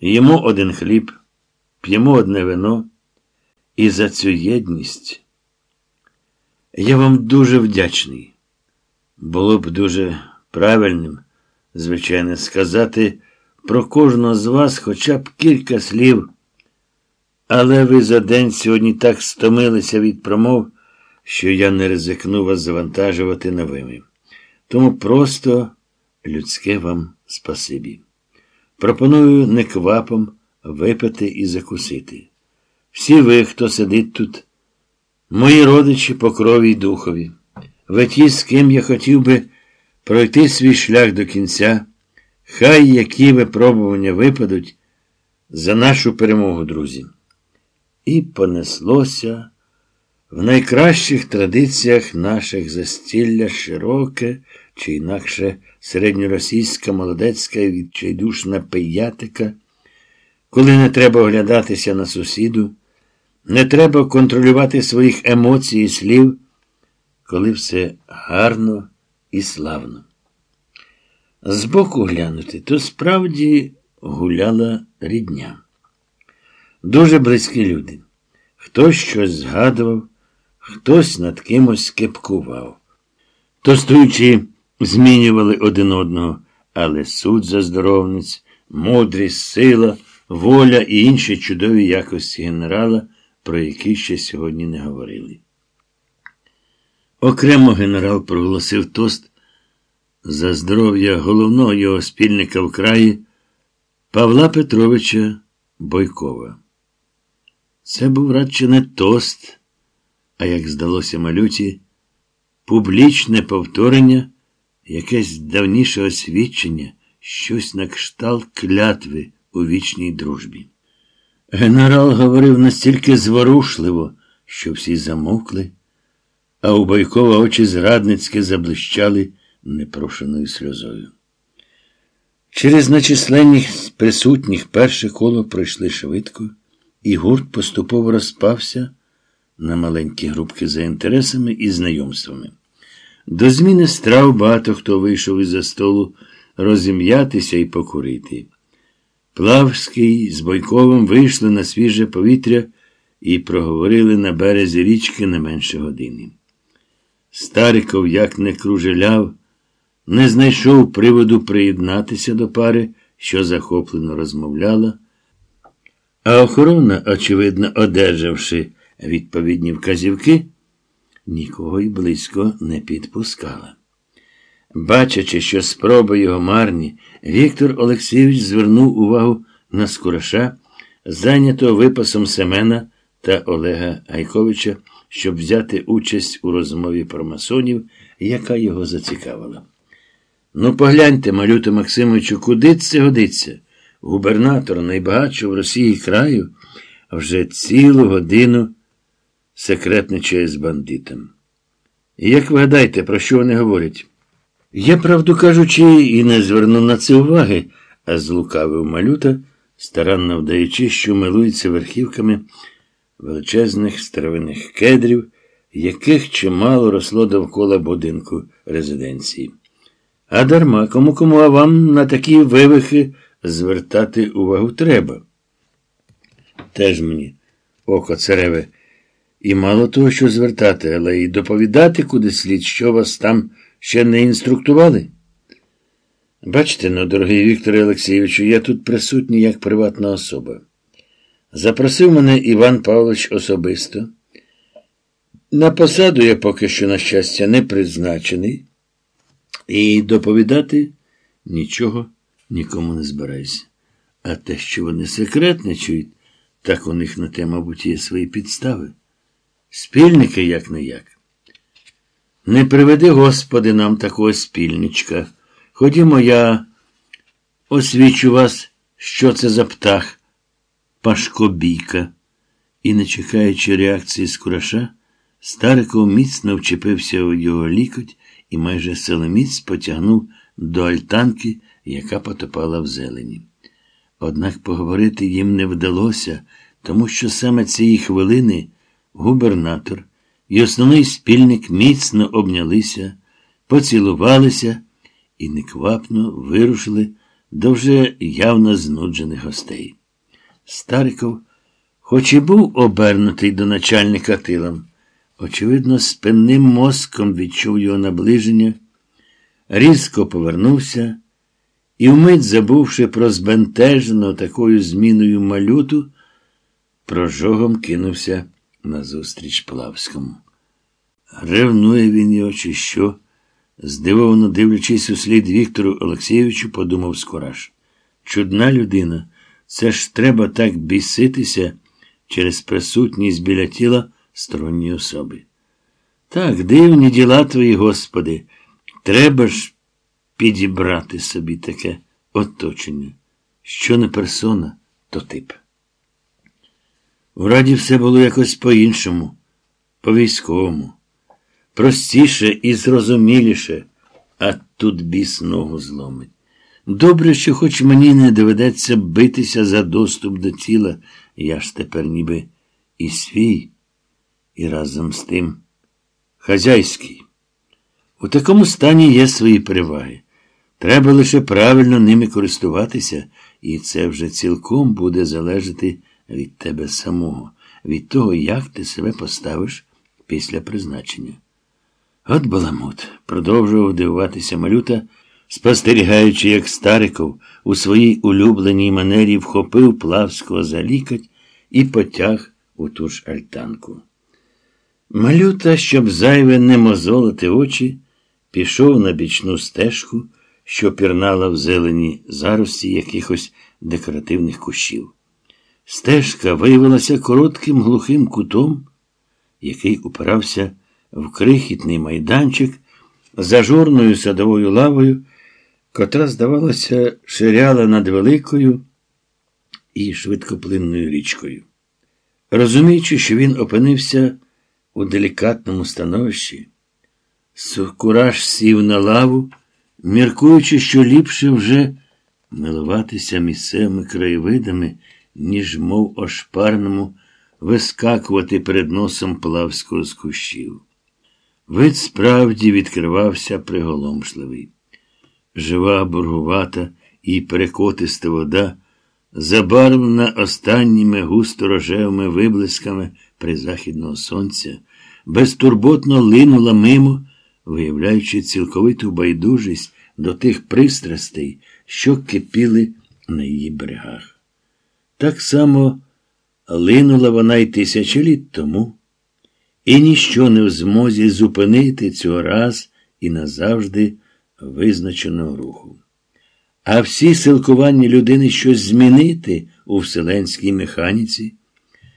Їмо один хліб, п'ємо одне вино. І за цю єдність я вам дуже вдячний. Було б дуже правильним, звичайно, сказати про кожного з вас хоча б кілька слів, але ви за день сьогодні так стомилися від промов, що я не ризикну вас завантажувати новими. Тому просто людське вам спасибі. Пропоную неквапом випити і закусити. Всі ви, хто сидить тут, мої родичі по крові й духові. Ви ті, з ким я хотів би пройти свій шлях до кінця, хай які випробування випадуть за нашу перемогу, друзі. І понеслося в найкращих традиціях наших застілля широке, чи інакше середньоросійська молодецька і відчайдушна пиятика, коли не треба оглядатися на сусіду, не треба контролювати своїх емоцій і слів, коли все гарно і славно. Збоку глянути, то справді гуляла рідня. Дуже близькі люди. Хтось щось згадував, хтось над кимось кепкував. Тостуючи, змінювали один одного, але суть заздоровниць, мудрість, сила, воля і інші чудові якості генерала, про які ще сьогодні не говорили. Окремо генерал проголосив тост за здоров'я головного його спільника в краї Павла Петровича Бойкова. Це був радше не тост, а, як здалося малюті, публічне повторення, якесь давніше освідчення, щось на кшталт клятви у вічній дружбі. Генерал говорив настільки зворушливо, що всі замовкли, а у Бойкова очі зрадницьки заблищали непрошеною сльозою. Через начисленність присутніх перше коло пройшли швидко, і гурт поступово розпався на маленькі групки за інтересами і знайомствами. До зміни страв багато хто вийшов із-за столу розім'ятися і покурити. Плавський з Бойковим вийшли на свіже повітря і проговорили на березі річки не менше години. Стариков, як не кружеляв, не знайшов приводу приєднатися до пари, що захоплено розмовляла, а охорона, очевидно, одержавши відповідні вказівки, нікого й близько не підпускала. Бачачи, що спроби його марні, Віктор Олексійович звернув увагу на Скураша, зайнятого випасом Семена та Олега Гайковича, щоб взяти участь у розмові про масонів, яка його зацікавила. Ну, погляньте, Малюто Максимовичу, куди це годиться? Губернатор найбагатшого в Росії краю вже цілу годину секретничає з бандитом. І як ви гадаєте, про що вони говорять? Я, правду кажучи, і не звернув на це уваги, а злукавив Малюта, старанно вдаючи, що милується верхівками величезних старовинних кедрів, яких чимало росло довкола будинку резиденції. А дарма, кому-кому, а вам на такі вивихи звертати увагу треба. Теж мені, око цареве, і мало того, що звертати, але й доповідати куди слід, що вас там ще не інструктували? Бачите, ну, дорогий Вікторе Олексійовичу, я тут присутній як приватна особа. Запросив мене Іван Павлович особисто. На посаду я поки що, на щастя, не призначений. І доповідати нічого нікому не збираюся. А те, що вони секретничають, так у них на те, мабуть, є свої підстави. Спільники як-не-як. Не приведи, Господи, нам такого спільничка. Ходімо, я освічу вас, що це за птах. Пашкобійка. І, не чекаючи реакції Скураша, Стариков міцно вчепився у його лікоть і майже силоміць потягнув до альтанки, яка потопала в зелені. Однак поговорити їм не вдалося, тому що саме цієї хвилини губернатор і основний спільник міцно обнялися, поцілувалися і неквапно вирушили до вже явно знуджених гостей. Стариков, хоч і був обернутий до начальника тилом, очевидно, спинним мозком відчув його наближення, різко повернувся і, вмить забувши про збентежену такою зміною малюту, прожогом кинувся назустріч Плавському. Ревнує він його, чи що? Здивовано дивлячись услід Віктору Олексійовичу, подумав Скораш. Чудна людина. Це ж треба так біситися через присутність біля тіла сторонньої особи. Так, дивні діла твої, Господи. Треба ж підібрати собі таке оточення. Що не персона, то тип. В Раді все було якось по-іншому, по-військовому. Простіше і зрозуміліше, а тут біс ногу зломить. Добре, що хоч мені не доведеться битися за доступ до тіла, я ж тепер ніби і свій, і разом з тим хазяйський. У такому стані є свої переваги. Треба лише правильно ними користуватися, і це вже цілком буде залежати від тебе самого, від того, як ти себе поставиш після призначення. От баламут, продовжував дивуватися малюта, спостерігаючи, як Стариков у своїй улюбленій манері вхопив Плавського за лікоть і потяг у ту ж альтанку. Малюта, щоб зайве не мозолити очі, пішов на бічну стежку, що пірнала в зелені зарості якихось декоративних кущів. Стежка виявилася коротким глухим кутом, який упирався в крихітний майданчик з ажурною садовою лавою, котра, здавалося, ширяла над великою і швидкоплинною річкою. Розуміючи, що він опинився у делікатному становищі, Скораш сів на лаву, міркуючи, що ліпше вже милуватися місцевими краєвидами, ніж мов ошпарному вискакувати перед носом Плавського з кущів. Вид справді відкривався приголомшливий. Жива, бургувата і перекотиста вода, забарвлена останніми густо-рожевими виблисками призахідного сонця, безтурботно линула мимо, виявляючи цілковиту байдужість до тих пристрастей, що кипіли на її берегах. Так само линула вона й 1000 літ тому, і ніщо не в змозі зупинити цього раз і назавжди визначеного руху. А всі силкування людини щось змінити у вселенській механіці –